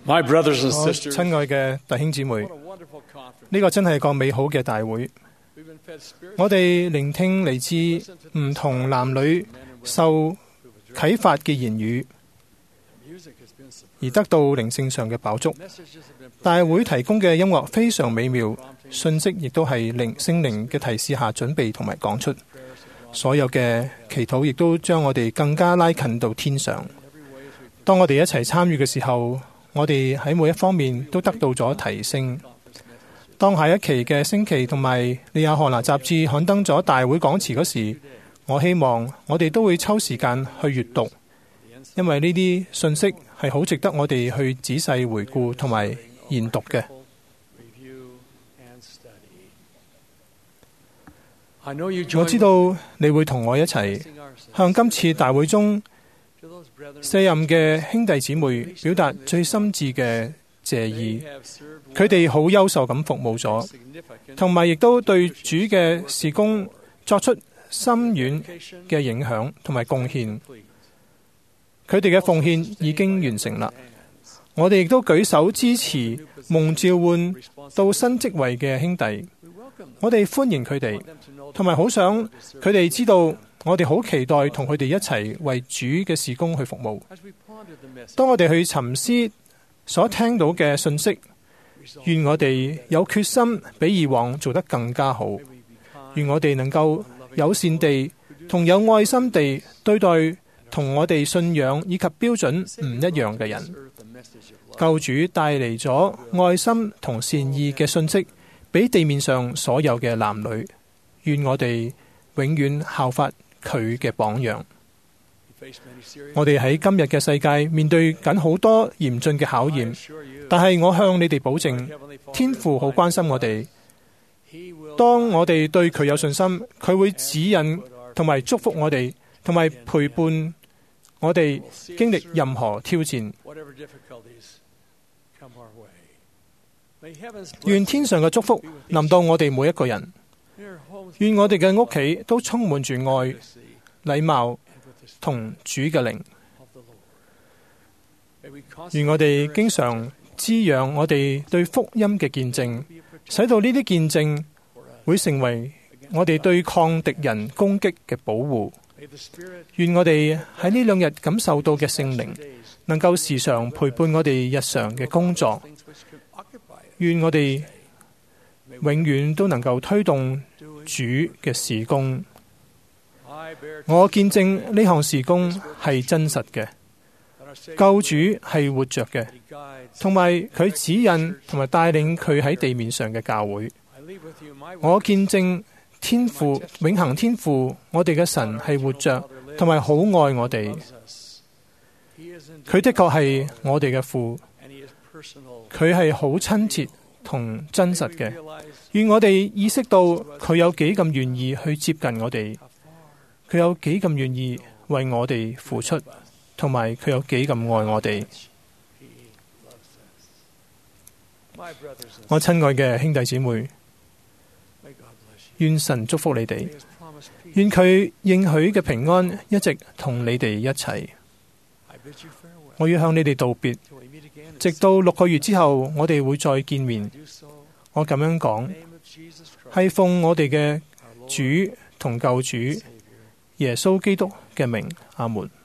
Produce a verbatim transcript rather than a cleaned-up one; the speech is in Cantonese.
My brothers and 我 sisters, 親愛嘅弟兄姊妹， what a wonderful conference. 呢個真係個美好嘅大會。 We've been fed spiritual 我哋聆聽嚟自唔同男女受啟發嘅言語， music has been superb. 而得到靈性上嘅飽足。 Messages have been 大會提供嘅音樂非常美妙，信息亦都係靈聖靈嘅提示下準備同埋講出。所有嘅祈禱亦都將我哋更加拉近到天上。當我哋一齊參與嘅時候，我哋喺每一方面都得到咗提升。當下一期嘅星期同埋利亞荷拿雜誌刊登咗大會講詞嗰時，我希望我哋都會抽時間去閱讀，因為呢啲信息係好值得我哋去仔細回顧同埋研讀嘅。 review and study. I know you 我 join 知道你會同我一齊向今次大會中 to those brethren 卸任嘅兄弟姊妹表達最深摯嘅謝 they 意。 have served 佢哋好優秀咁服務咗， significant 同埋亦都對主嘅事工作出深遠嘅影響同埋貢獻。 complete. 佢哋嘅奉獻已經完成啦。我哋亦都舉手支持蒙召喚到新職位嘅兄弟。 We welcome them. 我哋歡迎佢哋， Want them to know 同埋好想佢哋知道，我哋好期待同佢哋一齊為主嘅事工去服務。 as we ponder the message. 當我哋去沉思所聽到嘅信息， resolve 願我哋有決心比以往做得更加好。 may we be kind 願我哋能夠友善地同有愛心地對待同我哋信仰以及標準唔一樣嘅人。 earth a message of love. 救主帶嚟咗愛心同善意嘅信息，俾地面上所有嘅男女。願我哋永遠效法佢嘅榜樣。 We face many serious 我哋喺今日嘅世界面對緊好多嚴峻嘅考 I 驗， assure you, 但係我向你哋保 our 證， Heavenly Father 天父好關心我哋。 He will 當我哋對佢有信心，佢會指引同埋祝福我哋，同埋陪伴我哋經歷任何挑戰。 whatever difficulties come our way. May heaven's 願天上嘅祝福臨到我哋每一個人。 near homes 願我哋嘅屋企都充滿住愛、 see 禮貌 and with the spirit 同主嘅靈。 of the Lord. May we 願我 constantly 哋經常滋養我哋對福音嘅見證， be a protector 使到呢啲見證 for us 會成為我哋對抗敵人攻擊嘅保護。 May the Spirit 願我哋喺呢兩日感受到嘅聖靈， days 能夠時常陪伴我哋日常嘅工作。 things which could occupy us. 願我哋 May we 永遠都能夠推動 do it. 主嘅事工。 I bear 我見證呢項事工係真實嘅， that our Savior 救主係活着嘅， that He guides. 同埋佢指引同埋帶領佢喺地面上嘅教會。 I leave with you my 我 witness. 見證天父永恆天父，我哋嘅神係活着，同埋好愛我哋。 Loves us. He is indeed 佢的確係我哋嘅父， and He is personal. 佢係好親切同真實 May we 嘅。 realize 願我哋意識到佢有幾咁願意去接近我哋， how far 佢有幾咁願意為我哋付出，同埋佢有幾咁愛我哋。 He loves us. My brothers and 我親愛嘅兄弟姊妹， sisters, may God bless you. 願神祝福你哋， May His promised peace. 願佢應許嘅平安一直同你哋一齊。 I bid you farewell 我要向你哋道別， till we meet again. 直到六個月之後，我哋會再見面。 Do so 我咁樣 in 講 the name of Jesus Christ, 係奉我哋嘅 our Lord 主同救主 and Savior. 耶穌基督嘅名，阿門。